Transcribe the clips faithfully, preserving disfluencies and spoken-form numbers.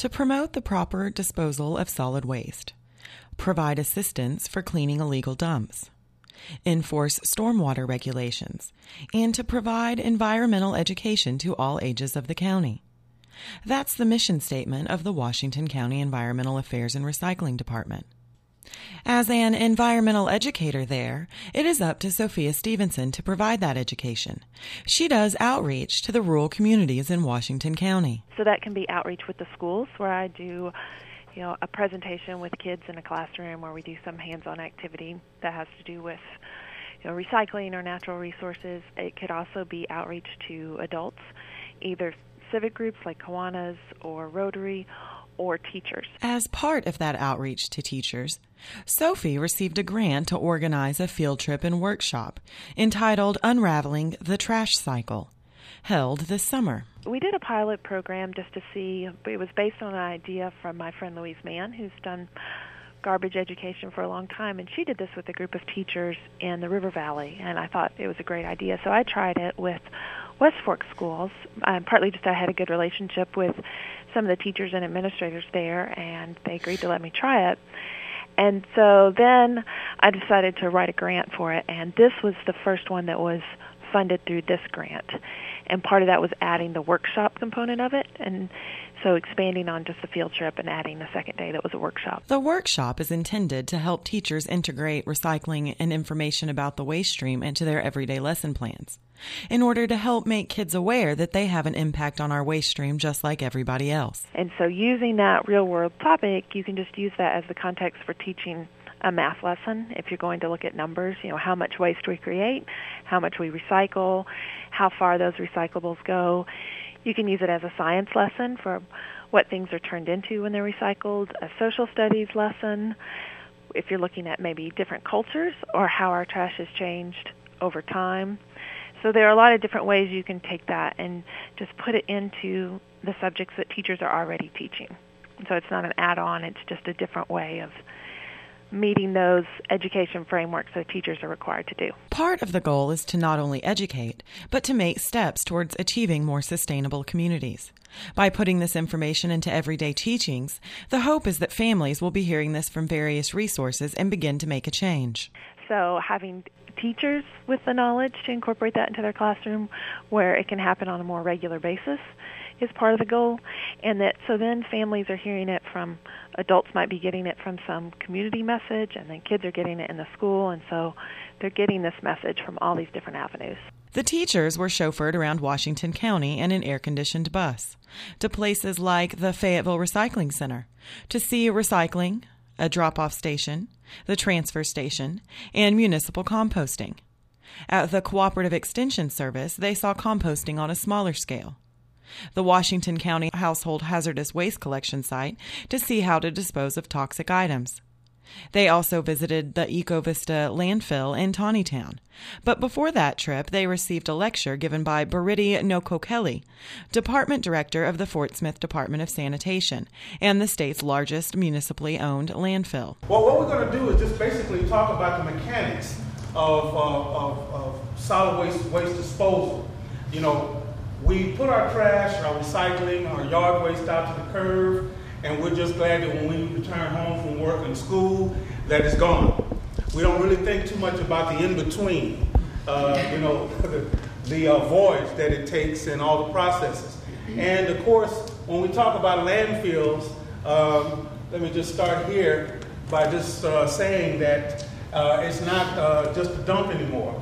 to promote the proper disposal of solid waste, provide assistance for cleaning illegal dumps, enforce stormwater regulations, and to provide environmental education to all ages of the county. That's the mission statement of the Washington County Environmental Affairs and Recycling Department. As an environmental educator there, it is up to Sophia Stevenson to provide that education. She does outreach to the rural communities in Washington County. So that can be outreach with the schools, where I do, you know, a presentation with kids in a classroom, where we do some hands-on activity that has to do with, you know, recycling or natural resources. It could also be outreach to adults, either civic groups like Kiwanis or Rotary, or teachers. As part of that outreach to teachers, Sophie received a grant to organize a field trip and workshop entitled Unraveling the Trash Cycle, held this summer. We did a pilot program just to see, it was based on an idea from my friend Louise Mann, who's done garbage education for a long time, and she did this with a group of teachers in the River Valley, and I thought it was a great idea. So I tried it with West Fork schools, um, partly just I had a good relationship with some of the teachers and administrators there, and they agreed to let me try it. And so then I decided to write a grant for it, and this was the first one that was funded through this grant. And part of that was adding the workshop component of it, and so expanding on just the field trip and adding the second day that was a workshop. The workshop is intended to help teachers integrate recycling and information about the waste stream into their everyday lesson plans, in order to help make kids aware that they have an impact on our waste stream just like everybody else. And so using that real-world topic, you can just use that as the context for teaching a math lesson. If you're going to look at numbers, you know, how much waste we create, how much we recycle, how far those recyclables go. You can use it as a science lesson for what things are turned into when they're recycled, a social studies lesson, if you're looking at maybe different cultures or how our trash has changed over time. So there are a lot of different ways you can take that and just put it into the subjects that teachers are already teaching. So it's not an add-on, it's just a different way of meeting those education frameworks that teachers are required to do. Part of the goal is to not only educate, but to make steps towards achieving more sustainable communities. By putting this information into everyday teachings, the hope is that families will be hearing this from various resources and begin to make a change. So having teachers with the knowledge to incorporate that into their classroom where it can happen on a more regular basis is part of the goal, and that so then families are hearing it from adults, might be getting it from some community message, and then kids are getting it in the school, and so they're getting this message from all these different avenues. The teachers were chauffeured around Washington County in an air-conditioned bus to places like the Fayetteville Recycling Center to see recycling, a drop-off station, the transfer station, and municipal composting. At the Cooperative Extension Service, they saw composting on a smaller scale. The Washington County Household Hazardous Waste Collection Site to see how to dispose of toxic items. They also visited the Ecovista landfill in Taneytown. But before that trip, they received a lecture given by Baridi Nokokeli, Department Director of the Fort Smith Department of Sanitation and the state's largest municipally owned landfill. Well, what we're going to do is just basically talk about the mechanics of, uh, of, of solid waste, waste disposal. You know, we put our trash, our recycling, our yard waste out to the curb, and we're just glad that when we return home from work and school, that it's gone. We don't really think too much about the in-between, uh, you know, the, the uh, voyage that it takes and all the processes. And of course, when we talk about landfills, um, let me just start here by just uh, saying that uh, it's not uh, just a dump anymore.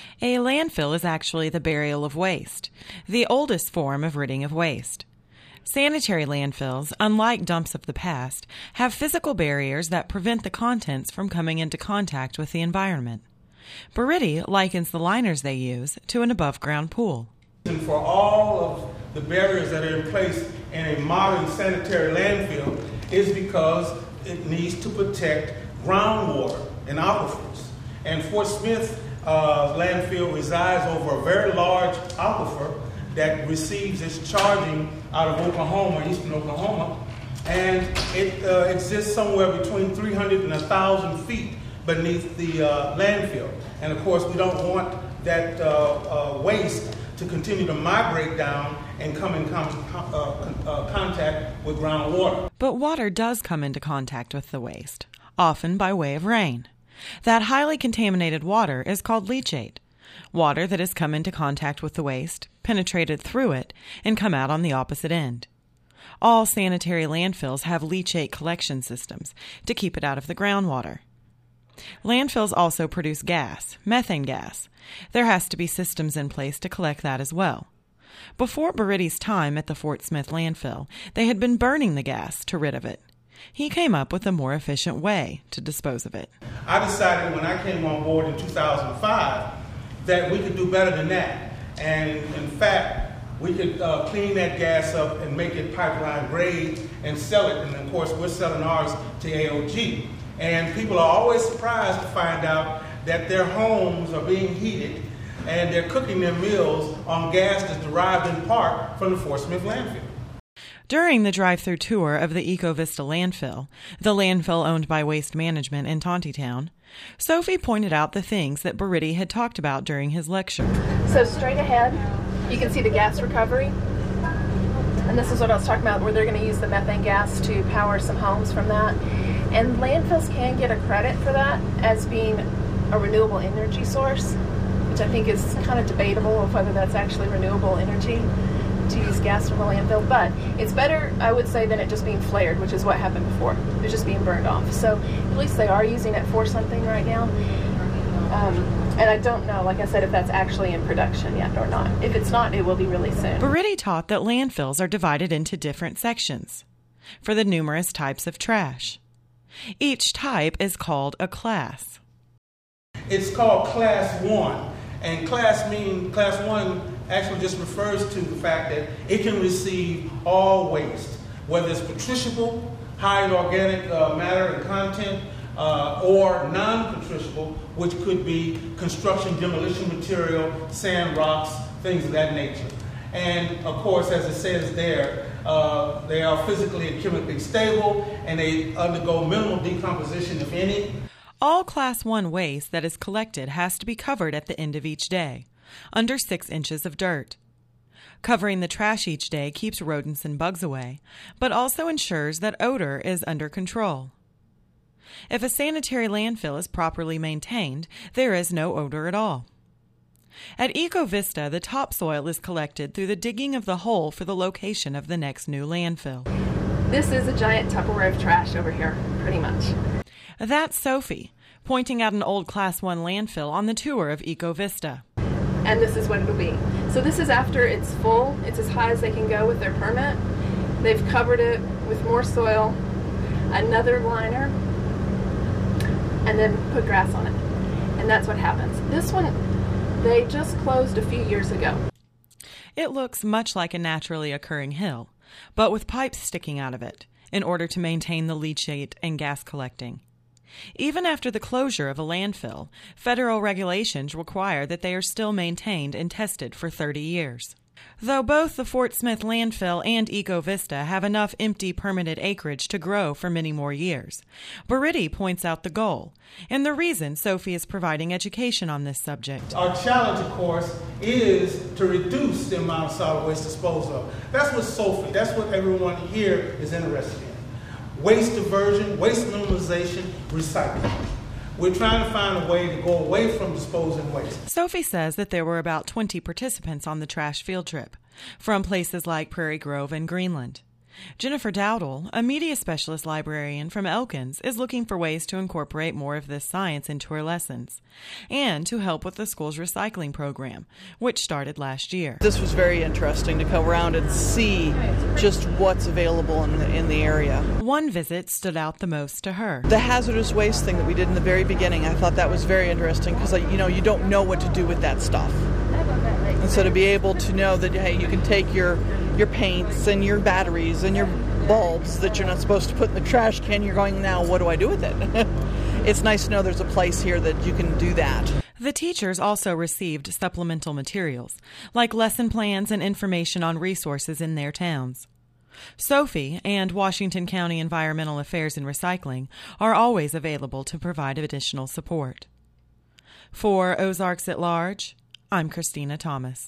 A landfill is actually the burial of waste, the oldest form of ridding of waste. Sanitary landfills, unlike dumps of the past, have physical barriers that prevent the contents from coming into contact with the environment. Baridi likens the liners they use to an above-ground pool. And for all of the barriers that are in place in a modern sanitary landfill is because it needs to protect groundwater and aquifers. And Fort Smith uh, landfill resides over a very large aquifer that receives its charging out of Oklahoma, eastern Oklahoma, and it uh, exists somewhere between three hundred and one thousand feet beneath the uh, landfill. And of course, we don't want that uh, uh, waste to continue to migrate down and come in com- uh, uh, contact with groundwater. But water does come into contact with the waste, often by way of rain. That highly contaminated water is called leachate. Water that has come into contact with the waste, penetrated through it, and come out on the opposite end. All sanitary landfills have leachate collection systems to keep it out of the groundwater. Landfills also produce gas, methane gas. There has to be systems in place to collect that as well. Before Beritti's time at the Fort Smith landfill, they had been burning the gas to rid of it. He came up with a more efficient way to dispose of it. I decided when I came on board in two thousand five that we could do better than that. And in fact, we could uh, clean that gas up and make it pipeline grade and sell it. And of course, we're selling ours to A O G. And people are always surprised to find out that their homes are being heated and they're cooking their meals on gas that's derived in part from the Fort Smith landfill. During the drive-through tour of the Ecovista landfill, the landfill owned by Waste Management in Tontitown, Sophie pointed out the things that Beritti had talked about during his lecture. So straight ahead, you can see the gas recovery. And this is what I was talking about, where they're going to use the methane gas to power some homes from that. And landfills can get a credit for that as being a renewable energy source, which I think is kind of debatable of whether that's actually renewable energy to use gas from a landfill. But it's better, I would say, than it just being flared, which is what happened before. It was just being burned off. So at least they are using it for something right now. Um, and I don't know, like I said, if that's actually in production yet or not. If it's not, it will be really soon. Beritti taught that landfills are divided into different sections for the numerous types of trash. Each type is called a class. It's called Class one. And class mean class one actually just refers to the fact that it can receive all waste, whether it's patriciable, high in organic uh, matter and content, uh, or non-patriciable, which could be construction demolition material, sand, rocks, things of that nature. And of course, as it says there, uh, they are physically and chemically stable, and they undergo minimal decomposition, if any. All Class one waste that is collected has to be covered at the end of each day, under six inches of dirt. Covering the trash each day keeps rodents and bugs away, but also ensures that odor is under control. If a sanitary landfill is properly maintained, there is no odor at all. At Ecovista, the topsoil is collected through the digging of the hole for the location of the next new landfill. This is a giant Tupperware of trash over here, pretty much. That's Sophie, pointing out an old Class one landfill on the tour of Ecovista. And this is what it'll be. So this is after it's full. It's as high as they can go with their permit. They've covered it with more soil, another liner, and then put grass on it. And that's what happens. This one, they just closed a few years ago. It looks much like a naturally occurring hill, but with pipes sticking out of it, in order to maintain the leachate and gas collecting. Even after the closure of a landfill, federal regulations require that they are still maintained and tested for thirty years. Though both the Fort Smith landfill and Ecovista have enough empty permitted acreage to grow for many more years, Beritti points out the goal and the reason Sophie is providing education on this subject. Our challenge, of course, is to reduce the amount of solid waste disposed of. That's what Sophie, that's what everyone here is interested in. Waste diversion, waste minimization, recycling. We're trying to find a way to go away from disposing waste. Sophie says that there were about twenty participants on the trash field trip, from places like Prairie Grove and Greenland. Jennifer Dowdle, a media specialist librarian from Elkins, is looking for ways to incorporate more of this science into her lessons and to help with the school's recycling program, which started last year. This was very interesting to come around and see just what's available in the, in the area. One visit stood out the most to her. The hazardous waste thing that we did in the very beginning, I thought that was very interesting because, you know, you don't know what to do with that stuff. And so to be able to know that, hey, you can take your your paints and your batteries and your bulbs that you're not supposed to put in the trash can, you're going, now what do I do with it? It's nice to know there's a place here that you can do that. The teachers also received supplemental materials, like lesson plans and information on resources in their towns. Sophie and Washington County Environmental Affairs and Recycling are always available to provide additional support. For Ozarks at Large, I'm Christina Thomas.